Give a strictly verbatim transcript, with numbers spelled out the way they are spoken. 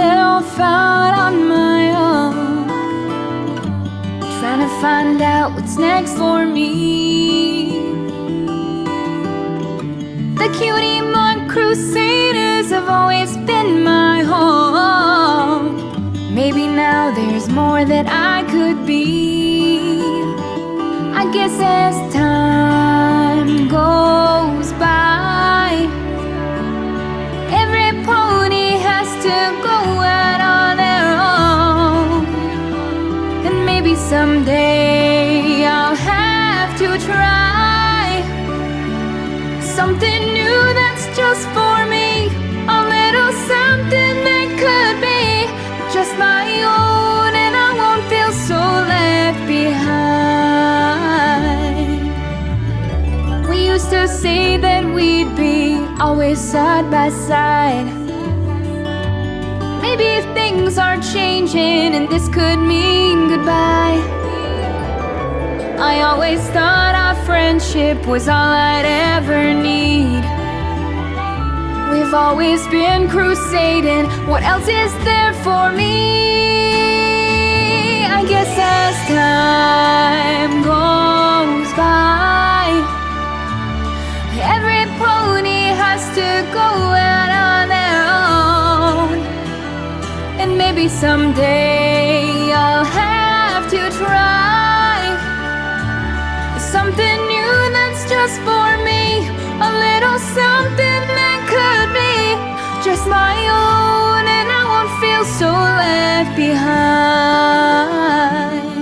myself out on my own, trying to find out what's next for me. The Cutie Mark Crusaders have always been my home. Maybe now there's more that I could be. I guess as time goes by, every pony has to go out on their own. And maybe someday I'll have to try something new that's just for me, a little something that could be just my own, and I won't feel so left behind. We used to say that we'd be always side by side. Maybe things are changing and this could mean goodbye. I always thought our friendship was all I'd ever need. We've always been crusading, what else is there for me? I guess as time goes by, every pony has to go out on their own. And maybe someday I'll have to try something new that's just for me, a little something that could be just my own, and I won't feel so left behind.